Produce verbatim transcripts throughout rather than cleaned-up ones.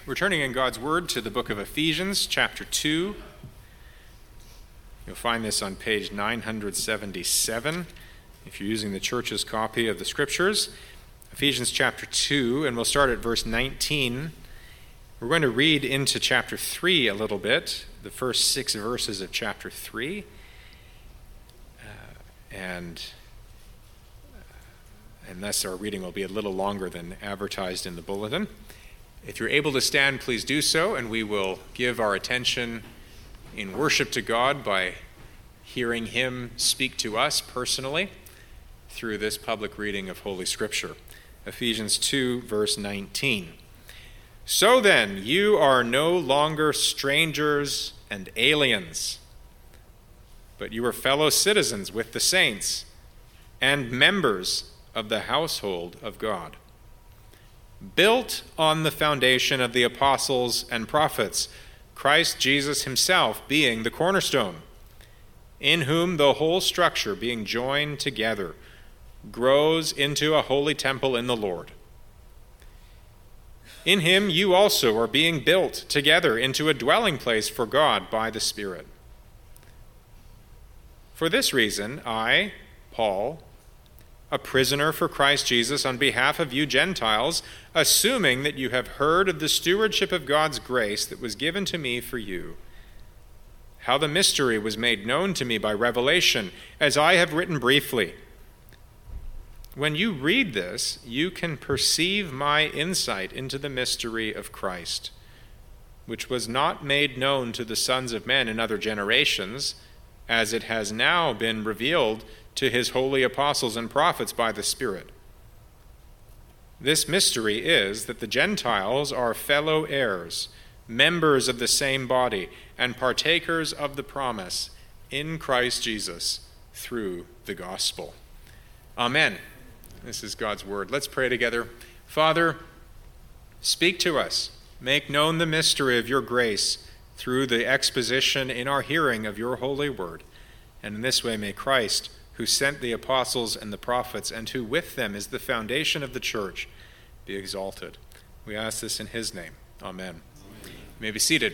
We're turning in God's Word to the book of Ephesians, chapter two. You'll find this on page nine seventy-seven, if you're using the church's copy of the Scriptures. Ephesians chapter two, and we'll start at verse nineteen. We're going to read into chapter three a little bit, the first six verses of chapter three. Uh, and, uh, and thus our reading will be a little longer than advertised in the bulletin. If you're able to stand, please do so, and we will give our attention in worship to God by hearing Him speak to us personally through this public reading of Holy Scripture. Ephesians two, verse nineteen. So then, you are no longer strangers and aliens, but you are fellow citizens with the saints and members of the household of God, built on the foundation of the apostles and prophets, Christ Jesus himself being the cornerstone, in whom the whole structure being joined together grows into a holy temple in the Lord. In him you also are being built together into a dwelling place for God by the Spirit. For this reason, I, Paul, a prisoner for Christ Jesus on behalf of you Gentiles, assuming that you have heard of the stewardship of God's grace that was given to me for you, how the mystery was made known to me by revelation, as I have written briefly. When you read this, you can perceive my insight into the mystery of Christ, which was not made known to the sons of men in other generations, as it has now been revealed to his holy apostles and prophets by the Spirit. This mystery is that the Gentiles are fellow heirs, members of the same body, and partakers of the promise in Christ Jesus through the gospel. Amen. This is God's word. Let's pray together. Father, speak to us. Make known the mystery of your grace through the exposition in our hearing of your holy word. And in this way may Christ, who sent the apostles and the prophets, and who with them is the foundation of the church, be exalted. We ask this in his name. Amen. You may be seated.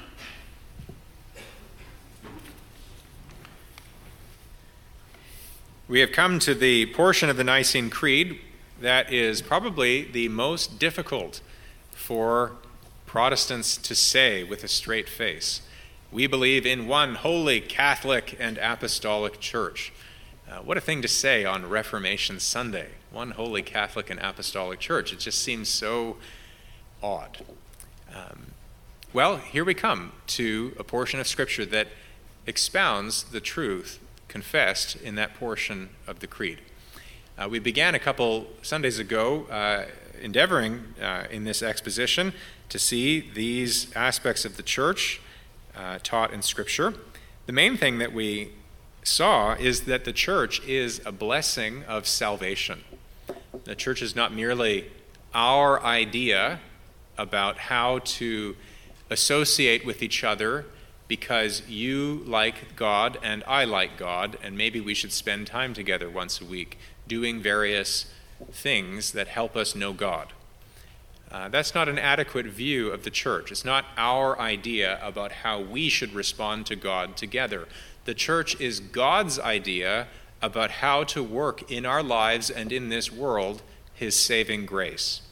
We have come to the portion of the Nicene Creed that is probably the most difficult for Protestants to say with a straight face. We believe in one holy, Catholic, and apostolic church. Uh, what a thing to say on Reformation Sunday, one holy Catholic and apostolic church. It just seems so odd. Um, well, here we come to a portion of Scripture that expounds the truth confessed in that portion of the Creed. Uh, we began a couple Sundays ago uh, endeavoring uh, in this exposition to see these aspects of the church uh, taught in Scripture. The main thing that we saw is that the church is a blessing of salvation. The church is not merely our idea about how to associate with each other because you like God and I like God, and maybe we should spend time together once a week doing various things that help us know God. Uh, that's not an adequate view of the church. It's not our idea about how we should respond to God together. The church is God's idea about how to work in our lives and in this world his saving grace.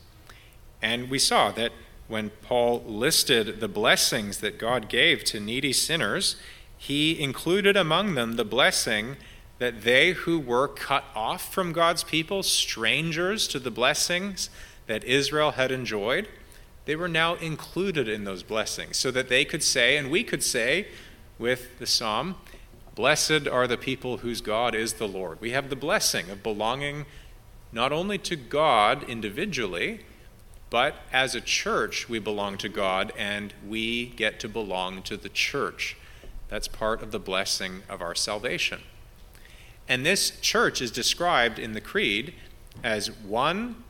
And we saw that when Paul listed the blessings that God gave to needy sinners, he included among them the blessing that they who were cut off from God's people, strangers to the blessings that Israel had enjoyed, they were now included in those blessings so that they could say, and we could say with the psalm, blessed are the people whose God is the Lord. We have the blessing of belonging not only to God individually, but as a church we belong to God and we get to belong to the church. That's part of the blessing of our salvation. And this church is described in the Creed as one,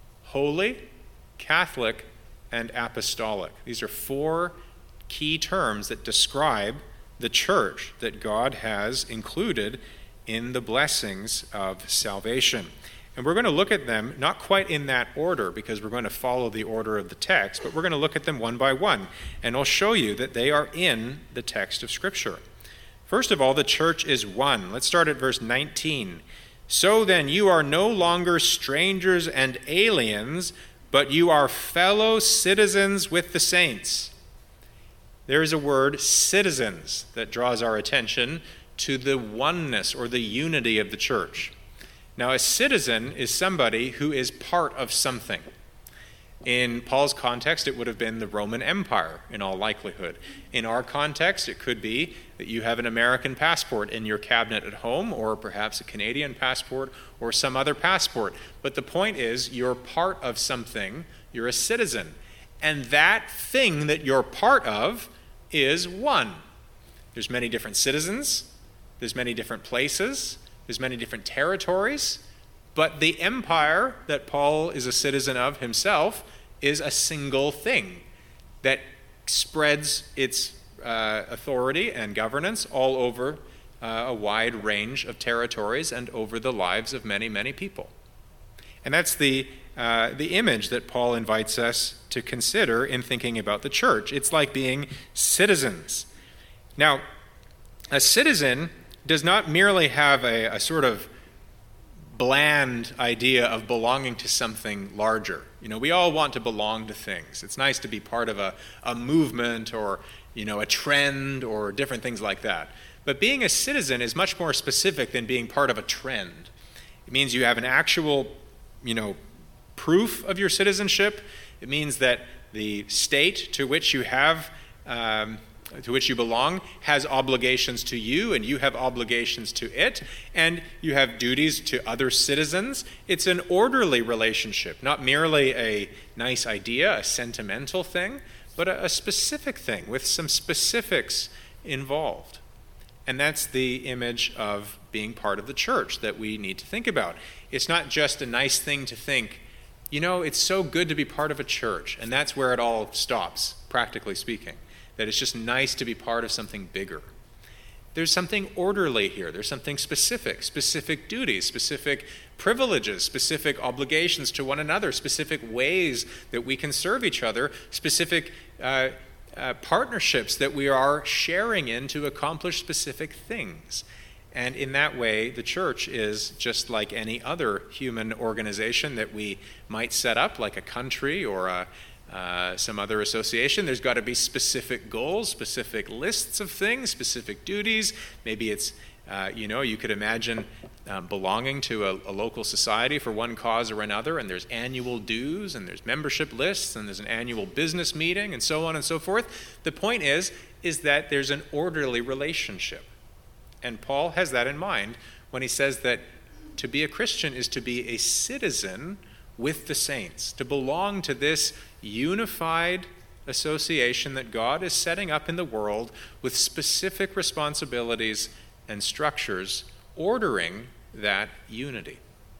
holy, Catholic, and apostolic. These are four key terms that describe the church that God has included in the blessings of salvation. And we're going to look at them not quite in that order because we're going to follow the order of the text, but we're going to look at them one by one. And I'll show you that they are in the text of Scripture. First of all, the church is one. Let's start at verse nineteen. So then you are no longer strangers and aliens, but you are fellow citizens with the saints. There is a word, citizens, that draws our attention to the oneness or the unity of the church. Now, a citizen is somebody who is part of something. In Paul's context, it would have been the Roman Empire, in all likelihood. In our context, it could be that you have an American passport in your cabinet at home, or perhaps a Canadian passport, or some other passport. But the point is, you're part of something, you're a citizen. And that thing that you're part of is one. There's many different citizens, there's many different places, there's many different territories, but the empire that Paul is a citizen of himself is a single thing that spreads its uh, authority and governance all over uh, a wide range of territories and over the lives of many, many people. And that's the uh, the image that Paul invites us to consider in thinking about the church. It's like being citizens. Now, a citizen does not merely have a, a sort of bland idea of belonging to something larger. You know, we all want to belong to things. It's nice to be part of a, a movement or, you know, a trend or different things like that. But being a citizen is much more specific than being part of a trend. It means you have an actual, you know, proof of your citizenship. It means that the state to which you have um, to which you belong has obligations to you, and you have obligations to it, and you have duties to other citizens. It's an orderly relationship, not merely a nice idea, a sentimental thing, but a, a specific thing with some specifics involved. And that's the image of being part of the church that we need to think about. It's not just a nice thing to think, you know, it's so good to be part of a church, and that's where it all stops, practically speaking. That it's just nice to be part of something bigger. There's something orderly here. There's something specific, specific duties, specific privileges, specific obligations to one another, specific ways that we can serve each other, specific uh, uh, partnerships that we are sharing in to accomplish specific things. And in that way, the church is just like any other human organization that we might set up, like a country or a Uh, some other association. There's got to be specific goals, specific lists of things, specific duties. Maybe it's, uh, you know, you could imagine um, belonging to a, a local society for one cause or another, and there's annual dues, and there's membership lists, and there's an annual business meeting, and so on and so forth. The point is, is that there's an orderly relationship. And Paul has that in mind when he says that to be a Christian is to be a citizen with the saints, to belong to this unified association that God is setting up in the world with specific responsibilities and structures ordering that unity.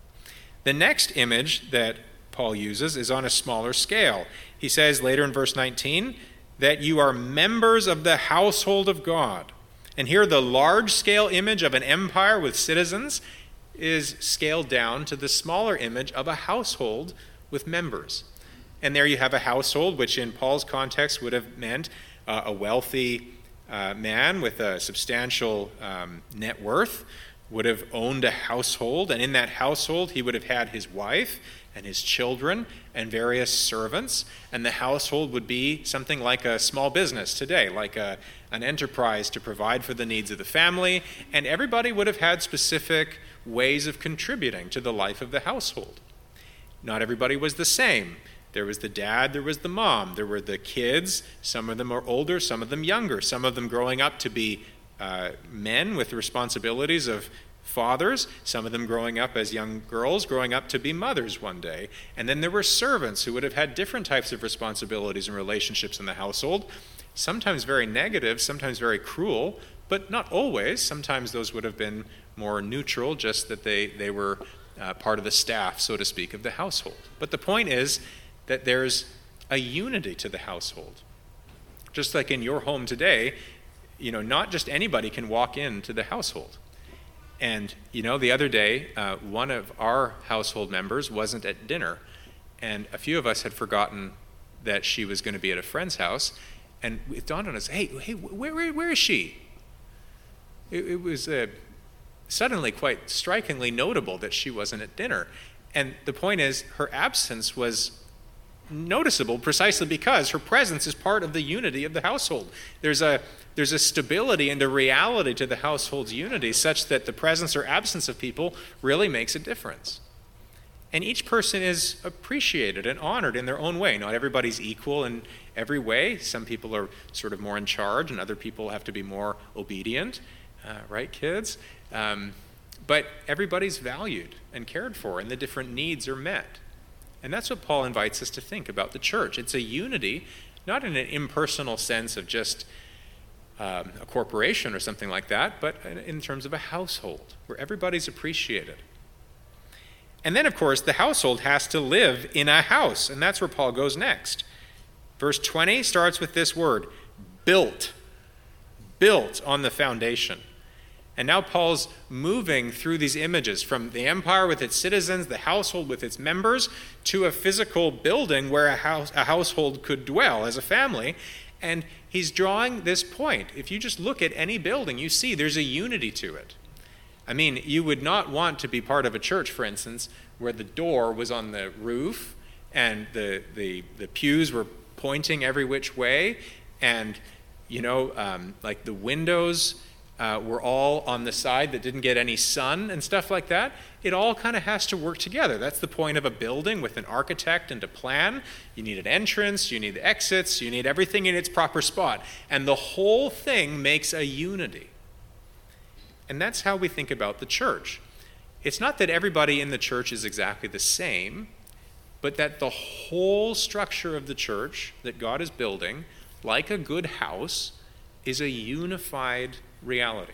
The next image that Paul uses is on a smaller scale. He says later in verse nineteen that you are members of the household of God. And here the large-scale image of an empire with citizens is scaled down to the smaller image of a household with members. And there you have a household, which in Paul's context would have meant uh, a wealthy uh, man with a substantial um, net worth would have owned a household. And in that household, he would have had his wife and his children and various servants. And the household would be something like a small business today, like a, an enterprise to provide for the needs of the family. And everybody would have had specific ways of contributing to the life of the household. Not everybody was the same. There was the dad, there was the mom, there were the kids. Some of them are older, some of them younger, some of them growing up to be uh, men with the responsibilities of fathers, some of them growing up as young girls, growing up to be mothers one day. And then there were servants who would have had different types of responsibilities and relationships in the household, sometimes very negative, sometimes very cruel, but not always. Sometimes those would have been more neutral, just that they, they were uh, part of the staff, so to speak, of the household. But the point is that there's a unity to the household. Just like in your home today, you know, not just anybody can walk into the household. And, you know, the other day, uh, one of our household members wasn't at dinner, and a few of us had forgotten that she was going to be at a friend's house, and it dawned on us, hey, hey, where, where, where is she? It, it was uh, suddenly quite strikingly notable that she wasn't at dinner. And the point is, her absence was noticeable precisely because her presence is part of the unity of the household. There's a there's a stability and a reality to the household's unity such that the presence or absence of people really makes a difference. And each person is appreciated and honored in their own way. Not everybody's equal in every way. Some people are sort of more in charge, and other people have to be more obedient. Uh, right, kids? Um, but everybody's valued and cared for, and the different needs are met. And that's what Paul invites us to think about the church. It's a unity, not in an impersonal sense of just um, a corporation or something like that, but in, in terms of a household where everybody's appreciated. And then, of course, the household has to live in a house, and that's where Paul goes next. Verse twenty starts with this word, built, built on the foundation. And now Paul's moving through these images from the empire with its citizens, the household with its members, to a physical building where a, house, a household could dwell as a family. And he's drawing this point. If you just look at any building, you see there's a unity to it. I mean, you would not want to be part of a church, for instance, where the door was on the roof and the the, the pews were pointing every which way, and, you know, um, like the windows Uh, were all on the side that didn't get any sun and stuff like that. It all kind of has to work together. That's the point of a building with an architect and a plan. You need an entrance, you need exits, you need everything in its proper spot. And the whole thing makes a unity. And that's how we think about the church. It's not that everybody in the church is exactly the same, but that the whole structure of the church that God is building, like a good house, is a unified reality.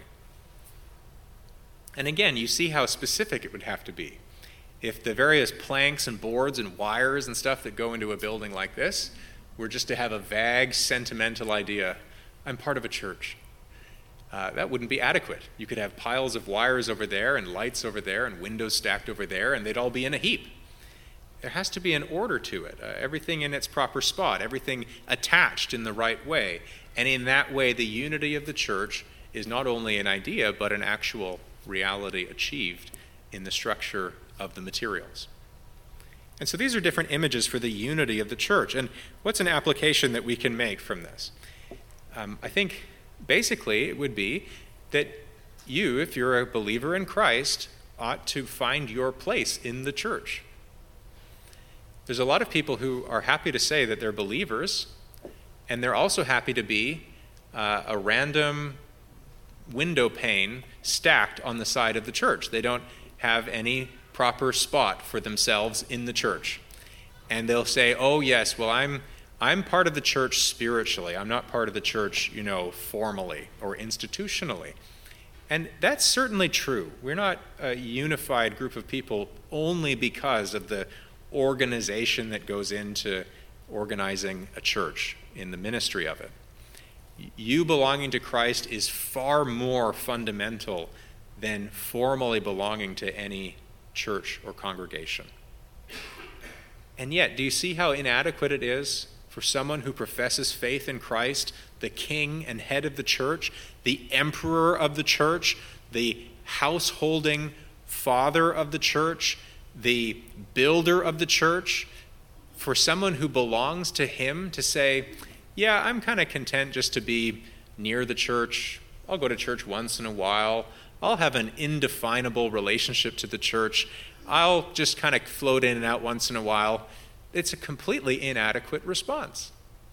And again, you see how specific it would have to be. If the various planks and boards and wires and stuff that go into a building like this were just to have a vague, sentimental idea, I'm part of a church, uh, that wouldn't be adequate. You could have piles of wires over there and lights over there and windows stacked over there, and they'd all be in a heap. There has to be an order to it, uh, everything in its proper spot, everything attached in the right way. And in that way, the unity of the church is not only an idea, but an actual reality achieved in the structure of the materials. And so these are different images for the unity of the church. And what's an application that we can make from this? Um, I think basically it would be that you, if you're a believer in Christ, ought to find your place in the church. There's a lot of people who are happy to say that they're believers, and they're also happy to be uh, a random window pane stacked on the side of the church. They don't have any proper spot for themselves in the church. And they'll say, oh yes, well I'm I'm part of the church spiritually. I'm not part of the church, you know, formally or institutionally. And that's certainly true. We're not a unified group of people only because of the organization that goes into organizing a church in the ministry of it. You belonging to Christ is far more fundamental than formally belonging to any church or congregation. And yet, do you see how inadequate it is for someone who professes faith in Christ, the king and head of the church, the emperor of the church, the householding father of the church, the builder of the church, for someone who belongs to him to say, yeah, I'm kind of content just to be near the church. I'll go to church once in a while. I'll have an indefinable relationship to the church. I'll just kind of float in and out once in a while. It's a completely inadequate response.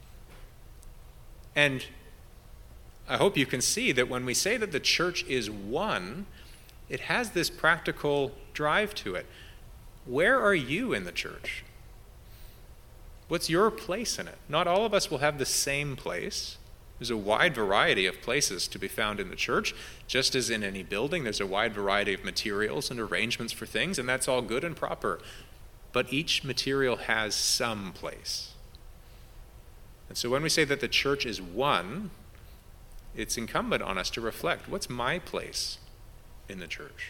And I hope you can see that when we say that the church is one, it has this practical drive to it. Where are you in the church? What's your place in it? Not all of us will have the same place. There's a wide variety of places to be found in the church. Just as in any building, there's a wide variety of materials and arrangements for things, and that's all good and proper. But each material has some place. And so when we say that the church is one, it's incumbent on us to reflect, what's my place in the church.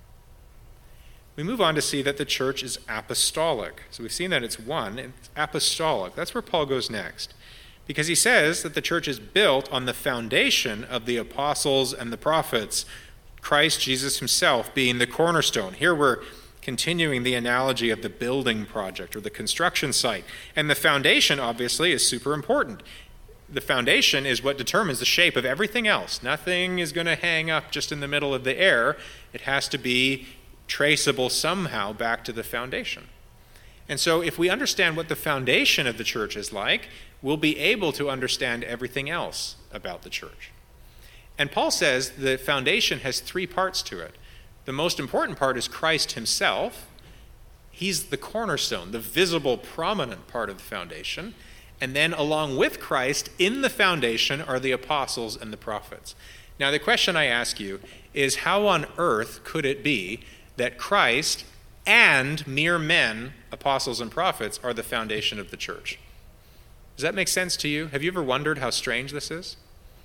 We move on to see that the church is apostolic. So we've seen that it's one, it's apostolic. That's where Paul goes next. Because he says that the church is built on the foundation of the apostles and the prophets, Christ Jesus himself being the cornerstone. Here we're continuing the analogy of the building project or the construction site. And the foundation, obviously, is super important. The foundation is what determines the shape of everything else. Nothing is going to hang up just in the middle of the air. It has to be traceable somehow back to the foundation. And so if we understand what the foundation of the church is like, we'll be able to understand everything else about the church. And Paul says the foundation has three parts to it. The most important part is Christ himself. He's the cornerstone, the visible, prominent part of the foundation. And then along with Christ, in the foundation are the apostles and the prophets. Now the question I ask you is, how on earth could it be that Christ and mere men, apostles and prophets, are the foundation of the church? Does that make sense to you? Have you ever wondered how strange this is?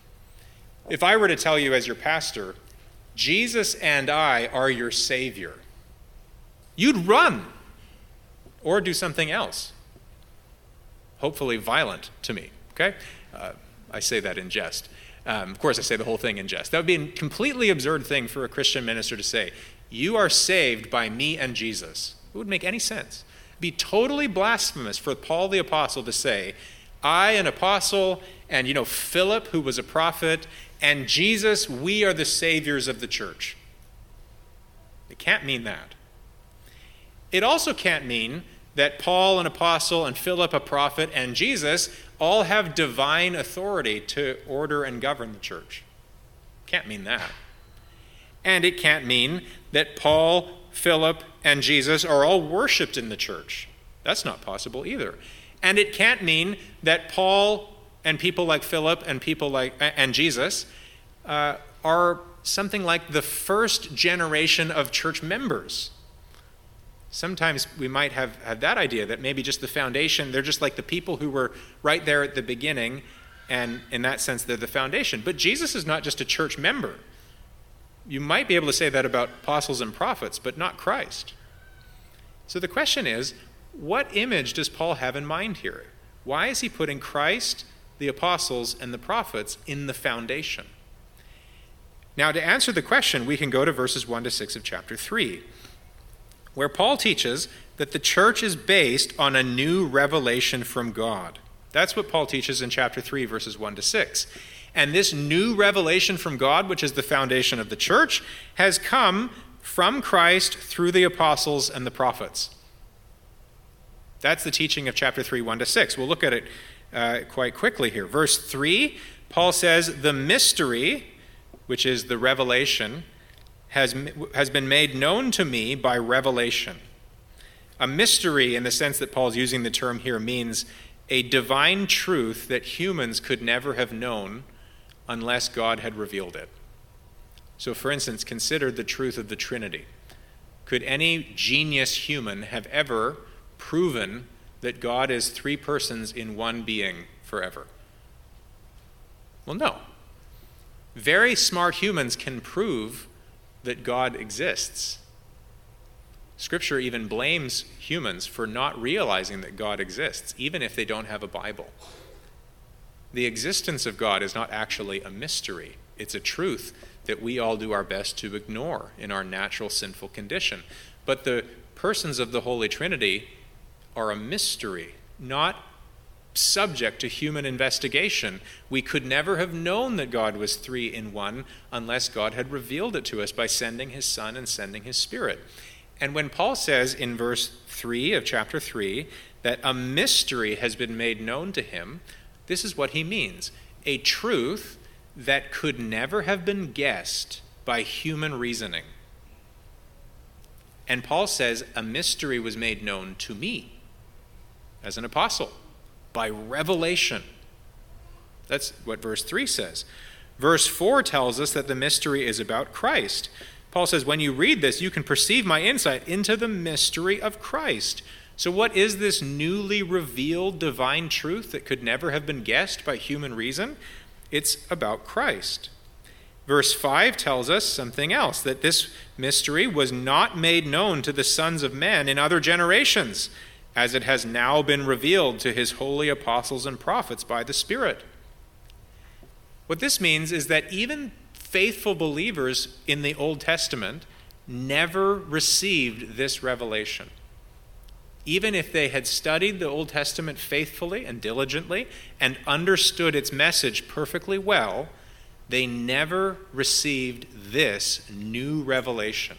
If I were to tell you as your pastor, Jesus and I are your Savior, you'd run or do something else, hopefully violent to me, okay? Uh, I say that in jest. Um, of course, I say the whole thing in jest. That would be a completely absurd thing for a Christian minister to say. You are saved by me and Jesus. It wouldn't make any sense. It would be totally blasphemous for Paul the apostle to say, I, an apostle, and, you know, Philip, who was a prophet, and Jesus, we are the saviors of the church. It can't mean that. It also can't mean that Paul, an apostle, and Philip, a prophet, and Jesus all have divine authority to order and govern the church. Can't mean that. And it can't mean that Paul, Philip, and Jesus are all worshipped in the church. That's not possible either. And it can't mean that Paul and people like Philip and people like and Jesus uh, are something like the first generation of church members. Sometimes we might have, have that idea that maybe just the foundation, they're just like the people who were right there at the beginning, and in that sense they're the foundation. But Jesus is not just a church member. You might be able to say that about apostles and prophets, but not Christ. So the question is, what image does Paul have in mind here? Why is he putting Christ, the apostles, and the prophets in the foundation? Now, to answer the question, we can go to verses one to six of chapter three, where Paul teaches that the church is based on a new revelation from God. That's what Paul teaches in chapter three, verses one to six. And this new revelation from God, which is the foundation of the church, has come from Christ through the apostles and the prophets. That's the teaching of chapter three, one to six. We'll look at it uh, quite quickly here. Verse three, Paul says, the mystery, which is the revelation, has, has been made known to me by revelation. A mystery, in the sense that Paul's using the term here, means a divine truth that humans could never have known unless God had revealed it. So, for instance, consider the truth of the Trinity. Could any genius human have ever proven that God is three persons in one being forever? Well, no. Very smart humans can prove that God exists. Scripture even blames humans for not realizing that God exists, even if they don't have a Bible. The existence of God is not actually a mystery. It's a truth that we all do our best to ignore in our natural sinful condition. But the persons of the Holy Trinity are a mystery, not subject to human investigation. We could never have known that God was three in one unless God had revealed it to us by sending his Son and sending his Spirit. And when Paul says in verse three of chapter three that a mystery has been made known to him, this is what he means: a truth that could never have been guessed by human reasoning. And Paul says a mystery was made known to me as an apostle by revelation. That's what verse three says. Verse four tells us that the mystery is about Christ. Paul says, when you read this, you can perceive my insight into the mystery of Christ. So what is this newly revealed divine truth that could never have been guessed by human reason? It's about Christ. Verse five tells us something else, that this mystery was not made known to the sons of men in other generations, as it has now been revealed to his holy apostles and prophets by the Spirit. What this means is that even faithful believers in the Old Testament never received this revelation. Even if they had studied the Old Testament faithfully and diligently and understood its message perfectly well, they never received this new revelation.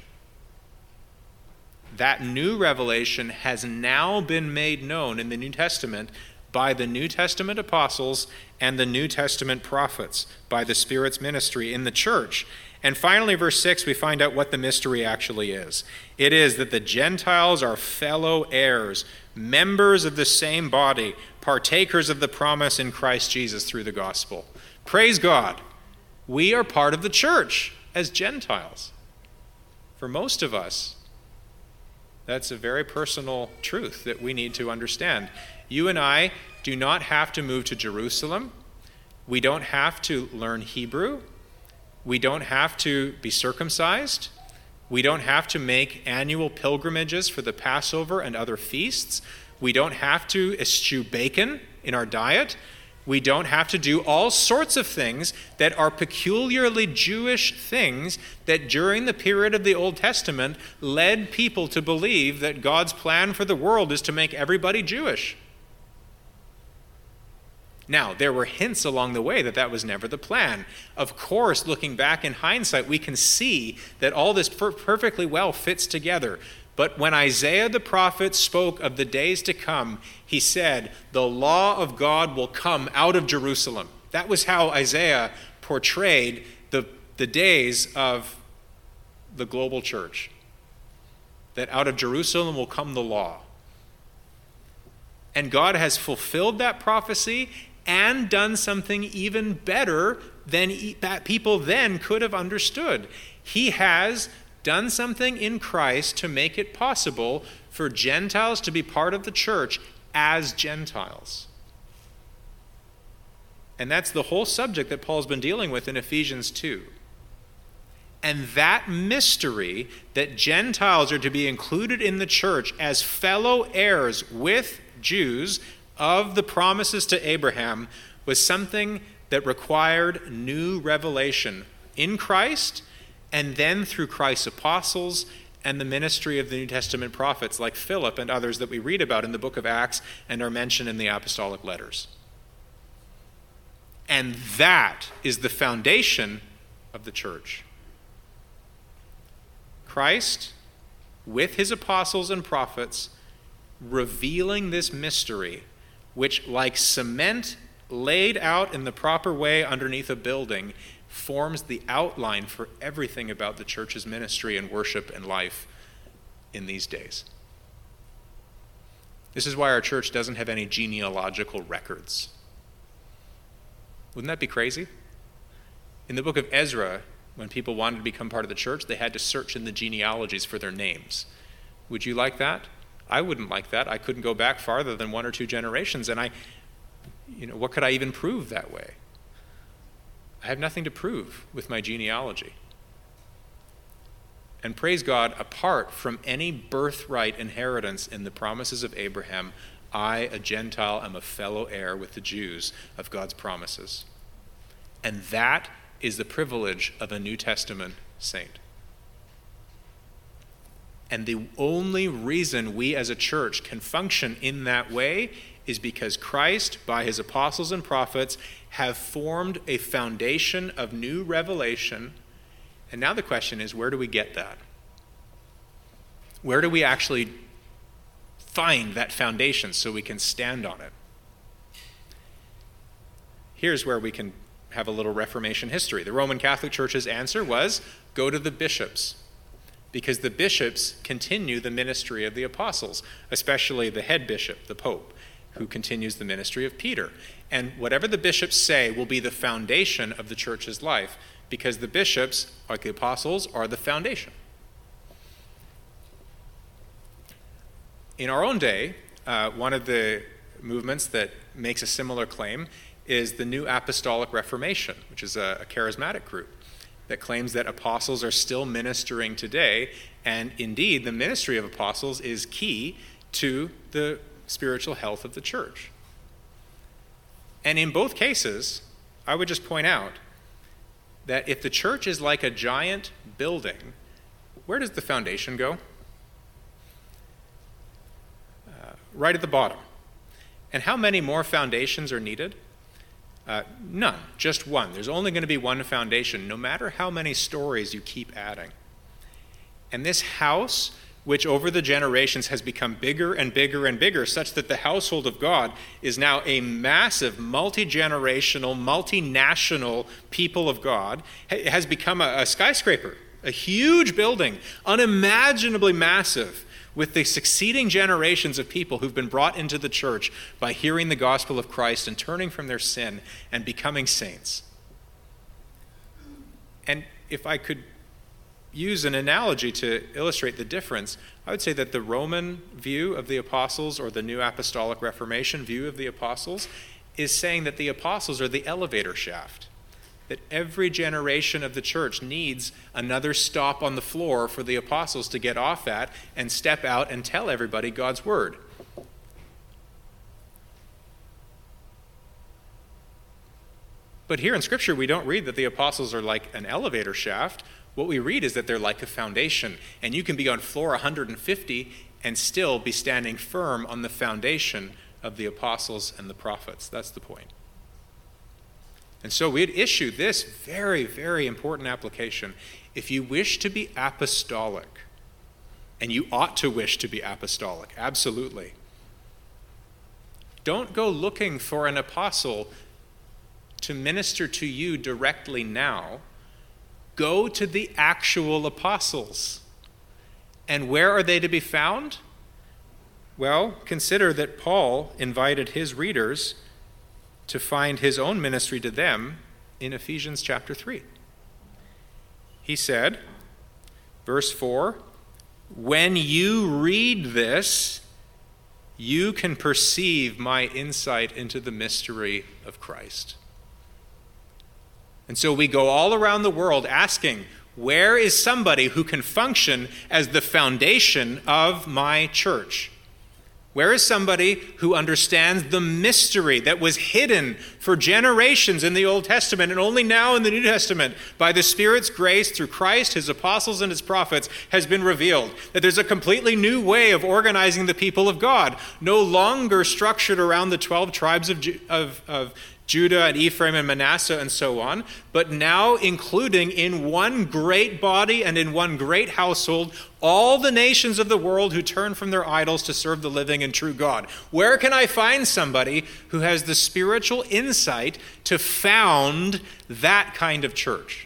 That new revelation has now been made known in the New Testament by the New Testament apostles and the New Testament prophets, by the Spirit's ministry in the church. And finally, verse six, we find out what the mystery actually is. It is that the Gentiles are fellow heirs, members of the same body, partakers of the promise in Christ Jesus through the gospel. Praise God. We are part of the church as Gentiles. For most of us, that's a very personal truth that we need to understand. You and I do not have to move to Jerusalem. We don't have to learn Hebrew. We don't have to be circumcised. We don't have to make annual pilgrimages for the Passover and other feasts. We don't have to eschew bacon in our diet. We don't have to do all sorts of things that are peculiarly Jewish things that during the period of the Old Testament led people to believe that God's plan for the world is to make everybody Jewish. Now, there were hints along the way that that was never the plan. Of course, looking back in hindsight, we can see that all this per- perfectly well fits together. But when Isaiah the prophet spoke of the days to come, he said, the law of God will come out of Jerusalem. That was how Isaiah portrayed the, the days of the global church. That out of Jerusalem will come the law. And God has fulfilled that prophecy and done something even better than people then could have understood. He has done something in Christ to make it possible for Gentiles to be part of the church as Gentiles. And that's the whole subject that Paul's been dealing with in Ephesians two. And that mystery that Gentiles are to be included in the church as fellow heirs with Jews of the promises to Abraham was something that required new revelation in Christ, and then through Christ's apostles and the ministry of the New Testament prophets like Philip and others that we read about in the book of Acts and are mentioned in the apostolic letters. And that is the foundation of the church. Christ, with his apostles and prophets, revealing this mystery, which, like cement laid out in the proper way underneath a building, forms the outline for everything about the church's ministry and worship and life in these days. This is why our church doesn't have any genealogical records. Wouldn't that be crazy? In the book of Ezra, when people wanted to become part of the church, they had to search in the genealogies for their names. Would you like that? I wouldn't like that. I couldn't go back farther than one or two generations, and I, you know, what could I even prove that way? I have nothing to prove with my genealogy. And praise God, apart from any birthright inheritance in the promises of Abraham, I, a Gentile, am a fellow heir with the Jews of God's promises. And that is the privilege of a New Testament saint. And the only reason we as a church can function in that way is because Christ, by his apostles and prophets, have formed a foundation of new revelation. And now the question is, where do we get that? Where do we actually find that foundation so we can stand on it? Here's where we can have a little Reformation history. The Roman Catholic Church's answer was, go to the bishops. Because the bishops continue the ministry of the apostles, especially the head bishop, the Pope, who continues the ministry of Peter. And whatever the bishops say will be the foundation of the church's life, because the bishops, like the apostles, are the foundation. In our own day, uh, one of the movements that makes a similar claim is the New Apostolic Reformation, which is a, a charismatic group that claims that apostles are still ministering today, and indeed the ministry of apostles is key to the spiritual health of the church. And in both cases, I would just point out that if the church is like a giant building, where does the foundation go? Uh, right at the bottom. And how many more foundations are needed? Uh, none, just one. There's only going to be one foundation, no matter how many stories you keep adding. And this house, which over the generations has become bigger and bigger and bigger, such that the household of God is now a massive, multi-generational, multinational people of God, has become a, a skyscraper, a huge building, unimaginably massive, with the succeeding generations of people who've been brought into the church by hearing the gospel of Christ and turning from their sin and becoming saints. And if I could use an analogy to illustrate the difference, I would say that the Roman view of the apostles, or the New Apostolic Reformation view of the apostles, is saying that the apostles are the elevator shaft, that every generation of the church needs another stop on the floor for the apostles to get off at and step out and tell everybody God's word. But here in Scripture, we don't read that the apostles are like an elevator shaft. What we read is that they're like a foundation, and you can be on floor one hundred fifty and still be standing firm on the foundation of the apostles and the prophets. That's the point. And so we'd issue this very, very important application. If you wish to be apostolic, and you ought to wish to be apostolic, absolutely, don't go looking for an apostle to minister to you directly now. Go to the actual apostles. And where are they to be found? Well, consider that Paul invited his readers to find his own ministry to them in Ephesians chapter three. He said, verse four, "When you read this, you can perceive my insight into the mystery of Christ." And so we go all around the world asking, where is somebody who can function as the foundation of my church? Where is somebody who understands the mystery that was hidden for generations in the Old Testament and only now in the New Testament, by the Spirit's grace through Christ, his apostles, and his prophets, has been revealed? That there's a completely new way of organizing the people of God, no longer structured around the twelve tribes of, of, of Judah and Ephraim and Manasseh and so on, but now including in one great body and in one great household all the nations of the world who turn from their idols to serve the living and true God. Where can I find somebody who has the spiritual insight to found that kind of church?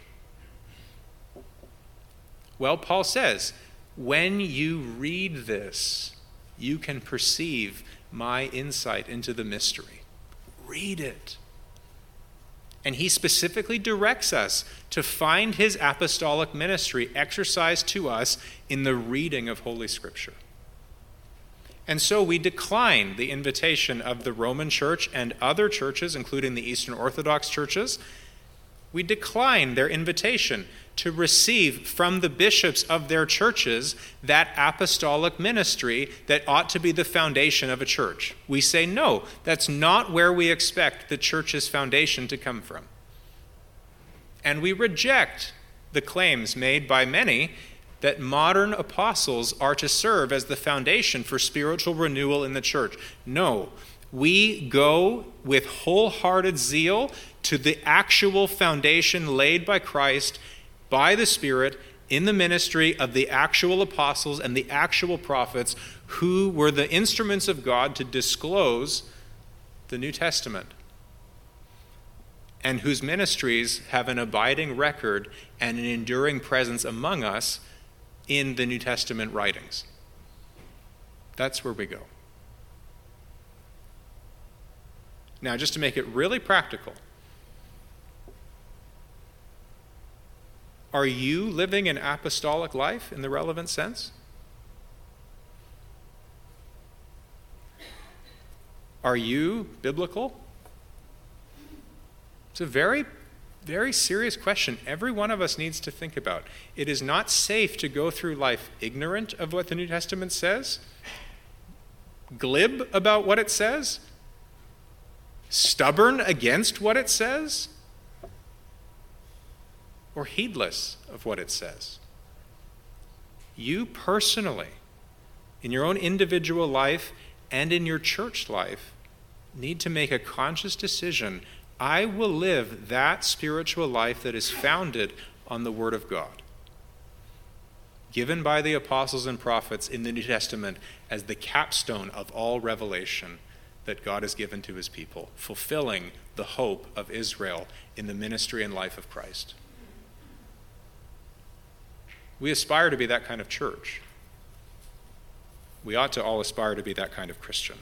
Well, Paul says, when you read this, you can perceive my insight into the mystery. Read it. And he specifically directs us to find his apostolic ministry exercised to us in the reading of Holy Scripture. And so we decline the invitation of the Roman Church and other churches, including the Eastern Orthodox churches. We decline their invitation to receive from the bishops of their churches that apostolic ministry that ought to be the foundation of a church. We say, no, that's not where we expect the church's foundation to come from. And we reject the claims made by many that modern apostles are to serve as the foundation for spiritual renewal in the church. No, we go with wholehearted zeal to the actual foundation laid by Christ by the Spirit in the ministry of the actual apostles and the actual prophets who were the instruments of God to disclose the New Testament, and whose ministries have an abiding record and an enduring presence among us in the New Testament writings. That's where we go. Now, just to make it really practical, are you living an apostolic life in the relevant sense? Are you biblical? It's a very very serious question every one of us needs to think about. It is not safe to go through life ignorant of what the New Testament says, glib about what it says, stubborn against what it says, or heedless of what it says. You personally, in your own individual life and in your church life, need to make a conscious decision. I will live that spiritual life that is founded on the Word of God, given by the apostles and prophets in the New Testament as the capstone of all revelation that God has given to his people, fulfilling the hope of Israel in the ministry and life of Christ. We aspire to be that kind of church. We ought to all aspire to be that kind of Christian.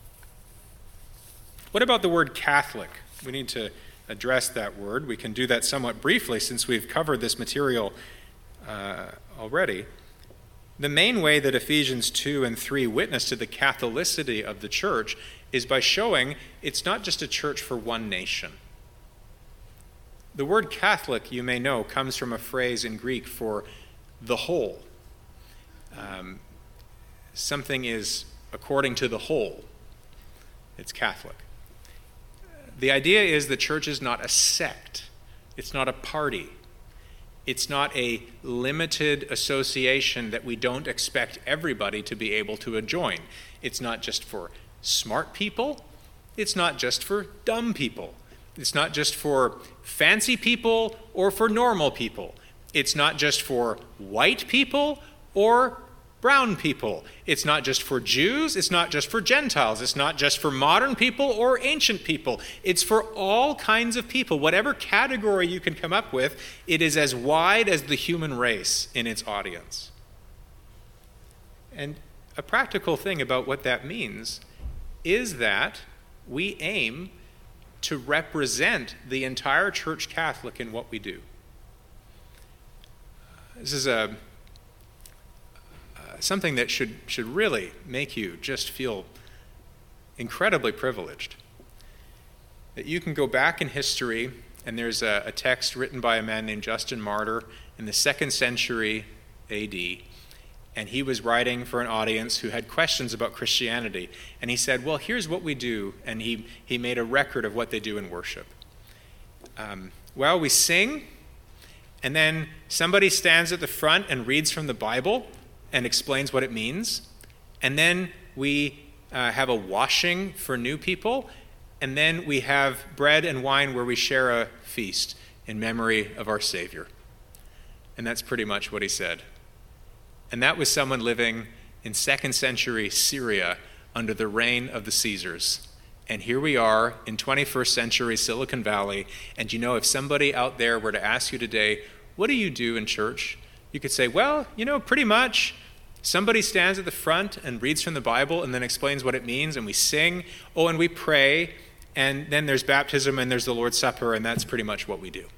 What about the word Catholic? We need to address that word. We can do that somewhat briefly since we've covered this material uh, already. The main way that Ephesians two and three witness to the Catholicity of the church is by showing it's not just a church for one nation. The word Catholic, you may know, comes from a phrase in Greek for the whole. Um, something is according to the whole. It's Catholic. The idea is the church is not a sect. It's not a party. It's not a limited association that we don't expect everybody to be able to join. It's not just for smart people. It's not just for dumb people. It's not just for fancy people or for normal people. It's not just for white people or brown people. It's not just for Jews. It's not just for Gentiles. It's not just for modern people or ancient people. It's for all kinds of people. Whatever category you can come up with, it is as wide as the human race in its audience. And a practical thing about what that means is that we aim to represent the entire Church Catholic in what we do. This is a uh, something that should should really make you just feel incredibly privileged. That you can go back in history, and there's a, a text written by a man named Justin Martyr in the second century A D, and he was writing for an audience who had questions about Christianity, and he said, well, here's what we do, and he, he made a record of what they do in worship. Um, well, we sing, and then somebody stands at the front and reads from the Bible and explains what it means. And then we uh, have a washing for new people. And then we have bread and wine where we share a feast in memory of our Savior. And that's pretty much what he said. And that was someone living in second century Syria under the reign of the Caesars. And here we are in twenty-first century Silicon Valley. And you know, if somebody out there were to ask you today, what do you do in church? You could say, well, you know, pretty much somebody stands at the front and reads from the Bible and then explains what it means, and we sing, oh, and we pray, and then there's baptism and there's the Lord's Supper, and that's pretty much what we do.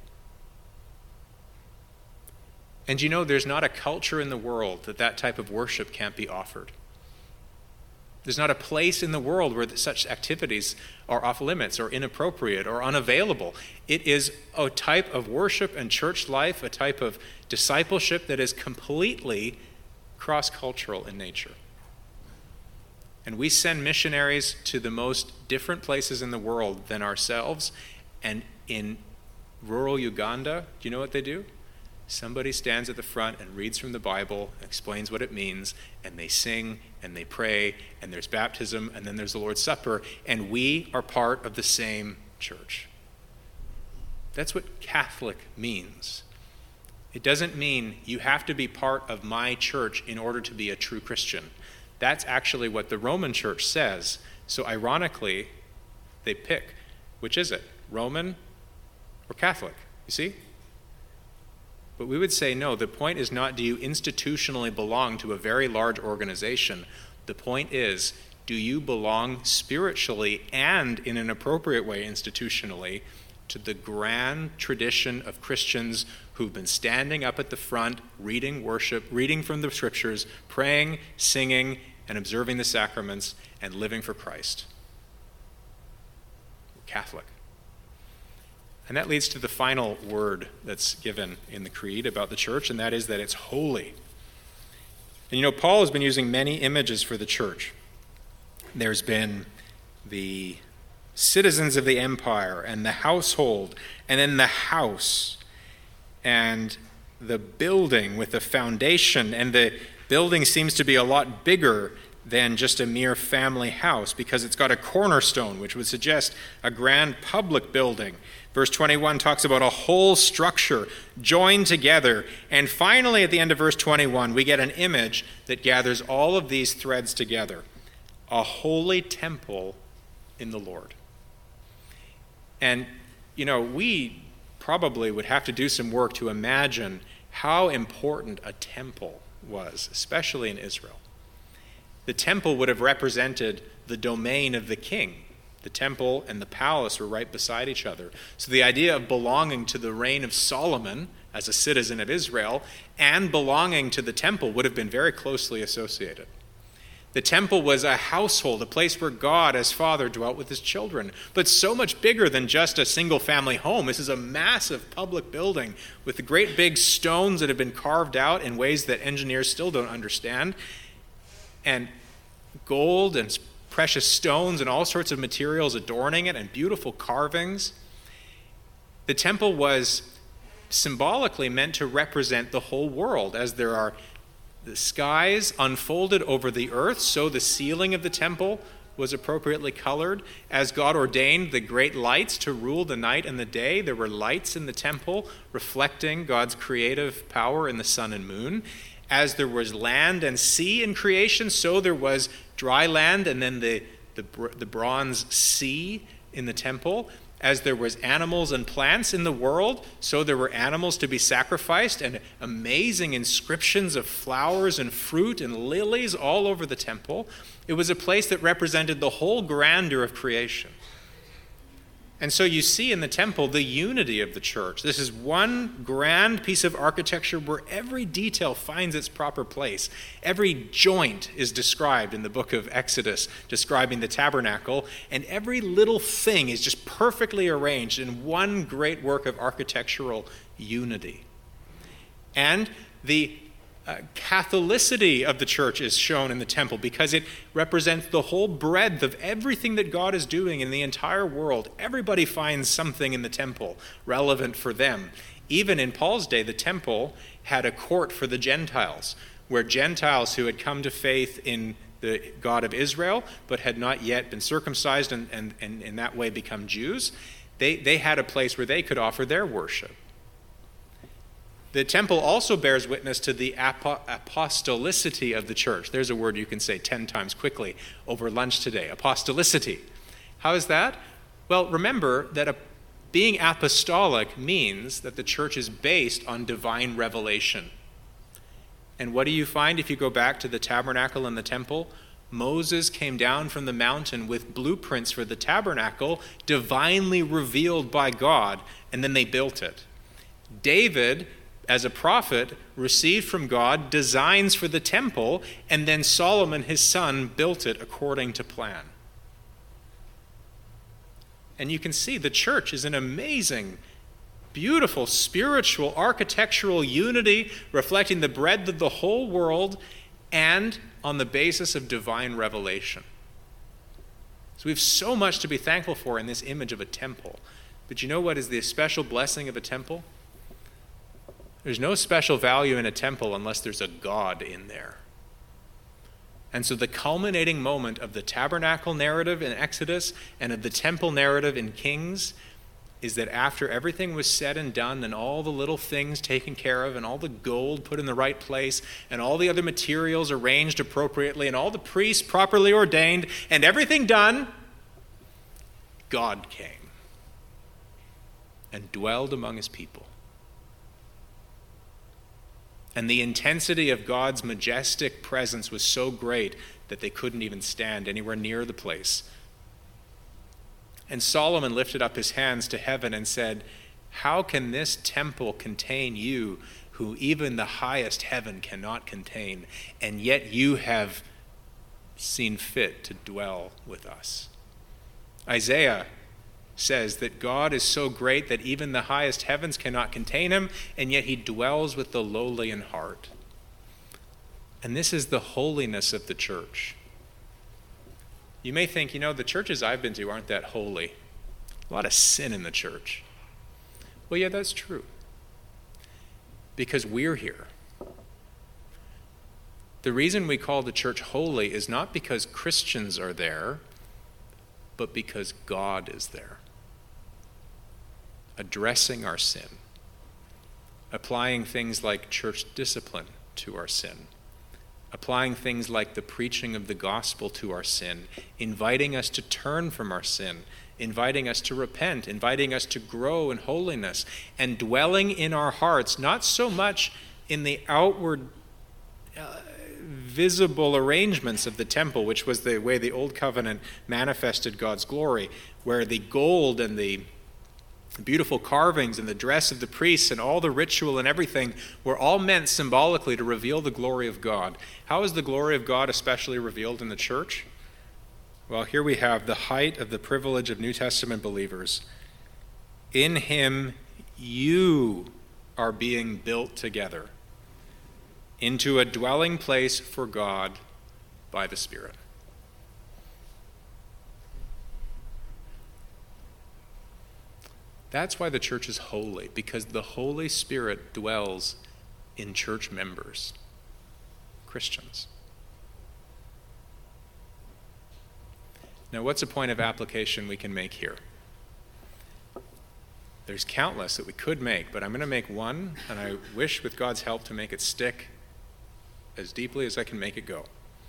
And you know, there's not a culture in the world that that type of worship can't be offered. There's not a place in the world where such activities are off limits or inappropriate or unavailable. It is a type of worship and church life, a type of discipleship that is completely cross-cultural in nature. And we send missionaries to the most different places in the world than ourselves. And in rural Uganda, do you know what they do? Somebody stands at the front and reads from the Bible, explains what it means, and they sing and they pray, and there's baptism, and then there's the Lord's Supper, and we are part of the same church. That's what Catholic means. It doesn't mean you have to be part of my church in order to be a true Christian. That's actually what the Roman Church says. So ironically, they pick, which is it, Roman or Catholic? You see? But we would say, no, the point is not do you institutionally belong to a very large organization. The point is, do you belong spiritually and in an appropriate way institutionally to the grand tradition of Christians who've been standing up at the front, reading worship, reading from the scriptures, praying, singing, and observing the sacraments, and living for Christ? We're Catholic. And that leads to the final word that's given in the creed about the church, and that is that it's holy. And you know, Paul has been using many images for the church. There's been the citizens of the empire and the household, and then the house, and the building with the foundation. And the building seems to be a lot bigger than just a mere family house, because it's got a cornerstone, which would suggest a grand public building. Verse twenty-one talks about a whole structure joined together. And finally, at the end of verse twenty-one, we get an image that gathers all of these threads together. A holy temple in the Lord. And, you know, we probably would have to do some work to imagine how important a temple was, especially in Israel. The temple would have represented the domain of the king. The temple and the palace were right beside each other. So the idea of belonging to the reign of Solomon as a citizen of Israel and belonging to the temple would have been very closely associated. The temple was a household, a place where God as Father dwelt with his children, but so much bigger than just a single family home. This is a massive public building with the great big stones that have been carved out in ways that engineers still don't understand, and gold and precious stones and all sorts of materials adorning it, and beautiful carvings. The temple was symbolically meant to represent the whole world, as there are the skies unfolded over the earth, so the ceiling of the temple was appropriately colored. As God ordained the great lights to rule the night and the day, there were lights in the temple reflecting God's creative power in the sun and moon. As there was land and sea in creation, so there was dry land and then the, the, the bronze sea in the temple. As there was animals and plants in the world, so there were animals to be sacrificed, and amazing inscriptions of flowers and fruit and lilies all over the temple. It was a place that represented the whole grandeur of creation. And so you see in the temple the unity of the church. This is one grand piece of architecture where every detail finds its proper place. Every joint is described in the book of Exodus, describing the tabernacle, and every little thing is just perfectly arranged in one great work of architectural unity. And the Uh, Catholicity of the church is shown in the temple because it represents the whole breadth of everything that God is doing in the entire world. Everybody finds something in the temple relevant for them. Even in Paul's day, the temple had a court for the Gentiles, where Gentiles who had come to faith in the God of Israel but had not yet been circumcised and, and, and in that way become Jews, they, they had a place where they could offer their worship. The temple also bears witness to the apo- apostolicity of the church. There's a word you can say ten times quickly over lunch today. Apostolicity. How is that? Well, remember that a, being apostolic means that the church is based on divine revelation. And what do you find if you go back to the tabernacle and the temple? Moses came down from the mountain with blueprints for the tabernacle, divinely revealed by God, and then they built it. David, as a prophet, received from God designs for the temple, and then Solomon, his son, built it according to plan. And you can see the church is an amazing, beautiful, spiritual, architectural unity reflecting the breadth of the whole world and on the basis of divine revelation. So we have so much to be thankful for in this image of a temple. But you know what is the special blessing of a temple? There's no special value in a temple unless there's a God in there. And so the culminating moment of the tabernacle narrative in Exodus and of the temple narrative in Kings is that after everything was said and done and all the little things taken care of and all the gold put in the right place and all the other materials arranged appropriately and all the priests properly ordained and everything done, God came and dwelled among his people. And the intensity of God's majestic presence was so great that they couldn't even stand anywhere near the place. And Solomon lifted up his hands to heaven and said, "How can this temple contain you, who even the highest heaven cannot contain, and yet you have seen fit to dwell with us?" Isaiah says that God is so great that even the highest heavens cannot contain him, and yet he dwells with the lowly in heart. And this is the holiness of the church. You may think, you know, the churches I've been to aren't that holy. A lot of sin in the church. Well, yeah, that's true. Because we're here. The reason we call the church holy is not because Christians are there, but because God is there, addressing our sin, applying things like church discipline to our sin, applying things like the preaching of the gospel to our sin, inviting us to turn from our sin, inviting us to repent, inviting us to grow in holiness, and dwelling in our hearts, not so much in the outward uh, visible arrangements of the temple, which was the way the Old Covenant manifested God's glory, where the gold and the beautiful carvings and the dress of the priests and all the ritual and everything were all meant symbolically to reveal the glory of God. How is the glory of God especially revealed in the church? Well, here we have the height of the privilege of New Testament believers. In him, you are being built together into a dwelling place for God by the Spirit. That's why the church is holy, because the Holy Spirit dwells in church members, Christians. Now, what's a point of application we can make here? There's countless that we could make, but I'm going to make one, and I wish with God's help to make it stick as deeply as I can make it go.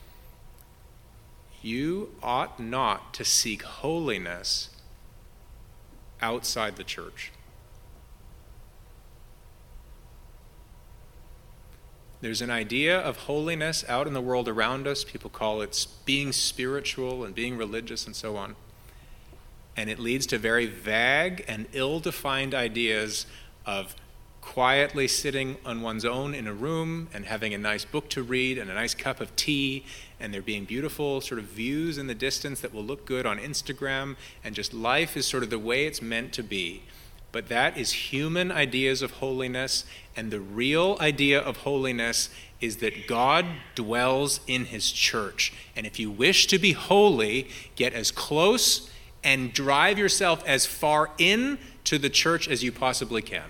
You ought not to seek holiness outside the church. There's an idea of holiness out in the world around us. People call it being spiritual and being religious and so on. And it leads to very vague and ill-defined ideas of quietly sitting on one's own in a room and having a nice book to read and a nice cup of tea, and there being beautiful sort of views in the distance that will look good on Instagram, and just life is sort of the way it's meant to be. But that is human ideas of holiness, and the real idea of holiness is that God dwells in his church. And if you wish to be holy, get as close and drive yourself as far in to the church as you possibly can.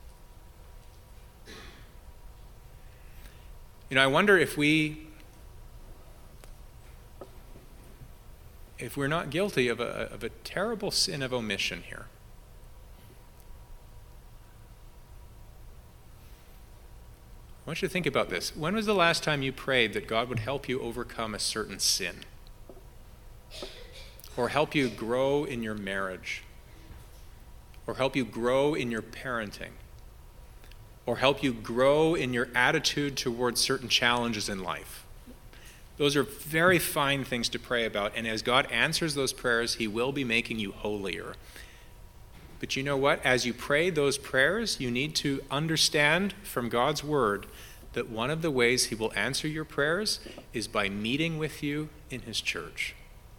You know, I wonder if we, if we're not guilty of a, of a terrible sin of omission here. I want you to think about this. When was the last time you prayed that God would help you overcome a certain sin? Or help you grow in your marriage? Or help you grow in your parenting? Or help you grow in your attitude towards certain challenges in life? Those are very fine things to pray about, and as God answers those prayers, he will be making you holier. But you know what? As you pray those prayers, you need to understand from God's word that one of the ways he will answer your prayers is by meeting with you in his church.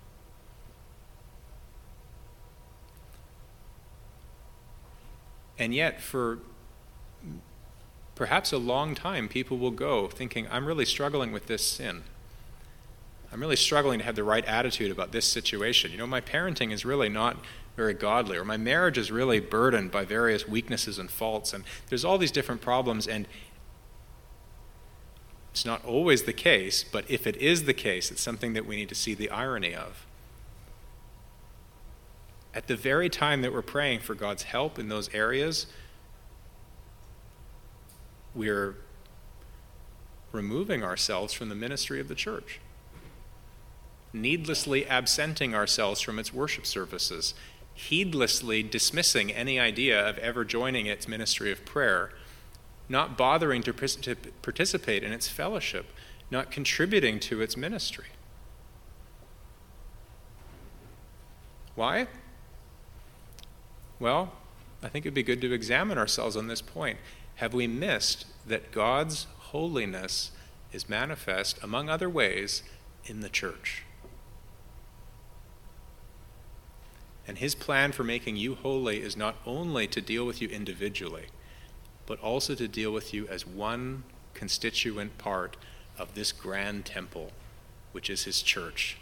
And yet, for perhaps a long time, people will go thinking, I'm really struggling with this sin. I'm really struggling to have the right attitude about this situation. You know, my parenting is really not very godly, or my marriage is really burdened by various weaknesses and faults, and there's all these different problems, and it's not always the case, but if it is the case, it's something that we need to see the irony of. At the very time that we're praying for God's help in those areas, we're removing ourselves from the ministry of the church, needlessly absenting ourselves from its worship services, heedlessly dismissing any idea of ever joining its ministry of prayer, not bothering to participate in its fellowship, not contributing to its ministry. Why? Well, I think it'd be good to examine ourselves on this point. Have we missed that God's holiness is manifest, among other ways, in the church? And his plan for making you holy is not only to deal with you individually, but also to deal with you as one constituent part of this grand temple, which is his church.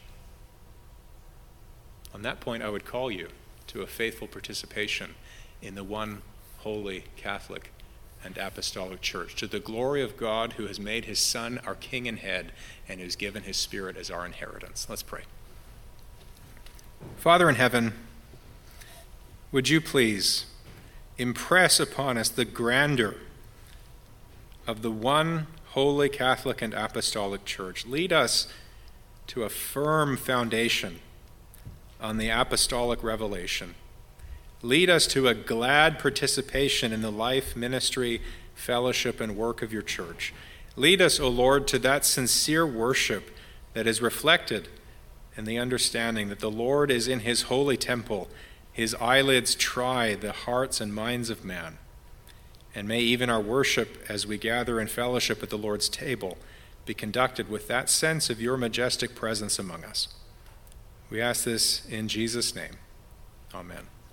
On that point, I would call you to a faithful participation in the one holy Catholic and Apostolic Church, to the glory of God who has made his Son our King and Head and who has given his Spirit as our inheritance. Let's pray. Father in heaven, would you please impress upon us the grandeur of the one holy Catholic and Apostolic Church. Lead us to a firm foundation on the apostolic revelation. Lead us to a glad participation in the life, ministry, fellowship, and work of your church. Lead us, O Lord, to that sincere worship that is reflected in the understanding that the Lord is in his holy temple. His eyelids try the hearts and minds of man. And may even our worship as we gather in fellowship at the Lord's table be conducted with that sense of your majestic presence among us. We ask this in Jesus' name. Amen.